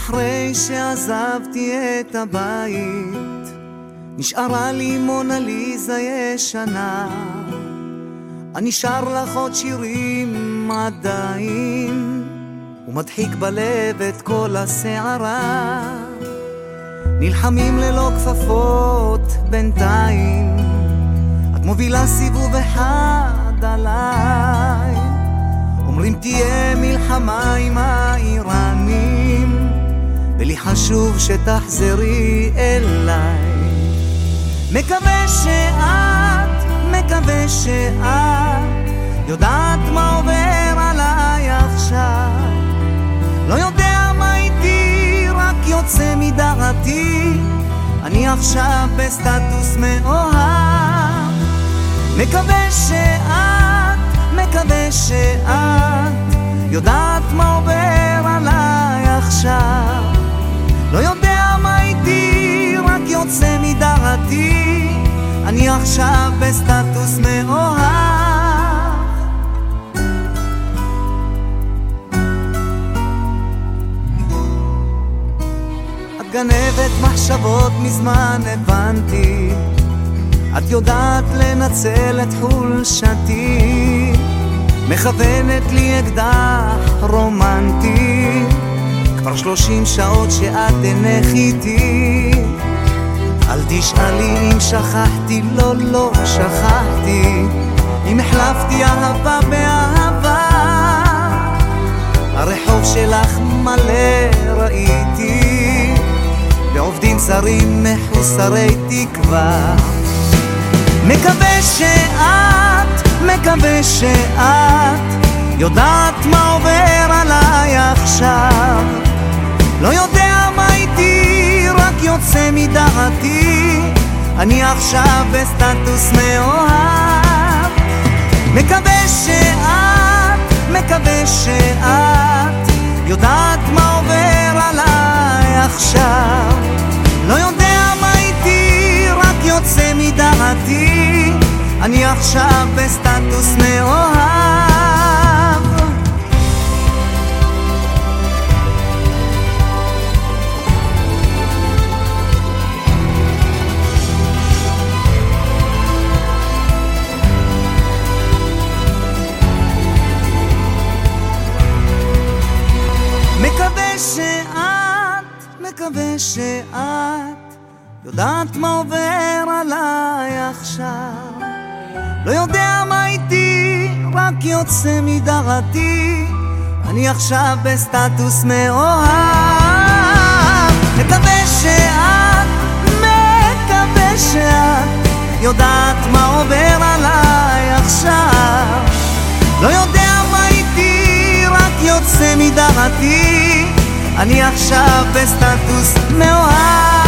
אחרי שעזבתי את הבית, נשארה לי מונליזה ישנה. אני שר לך עוד שירים עדיין, ומדחיק בלב את כל הסערה. נלחמים ללא כפפות בינתיים, את מובילה סיבוב אחד עליי. אומרים תהיה מלחמה עם האיראנים, ולי חשוב שתחזרי אליי. מקווה שאת יודעת מה עובר עליי עכשיו. לא יודע מה איתי, רק יוצא מדעתי, אני עכשיו בסטטוס מאוהב. מקווה שאת יודעת מה עובר עליי עכשיו. לא יודע מה איתי, רק יוצא מדעתי, אני עכשיו בסטטוס מאוהב. את גנבת מחשבות מזמן הבנתי, את יודעת לנצל את חולשתי, מכוונת לי אקדח רומנטי, כבר 30 שעות שאת אינך איתי. אל תשאלי אם שכחתי, לא שכחתי, אם החלפתי אהבה באהבה. הרחוב שלך מלא ראיתי, בעובדים זרים מחוסרי תקווה. מקווה שאת יודעת מה עובר עליי עכשיו. לא יודע מה איתי, רק יוצא מדעתי, אני עכשיו בסטטוס מאוהב. מקווה שאת יודעת מה עובר עליי עכשיו. לא יודע מה איתי, רק יוצא מדעתי, אני עכשיו בסטטוס מאוהב. מקווה שאת יודעת מה עובר עליי עכשיו. לא יודע מה איתי, רק יוצא מדעתי, אני עכשיו בסטטוס מאוהב. מקווה שאת יודעת מה עובר עליי עכשיו. לא יודע מה איתי, רק יוצא מדעתי, אני עכשיו בסטטוס מאוהב.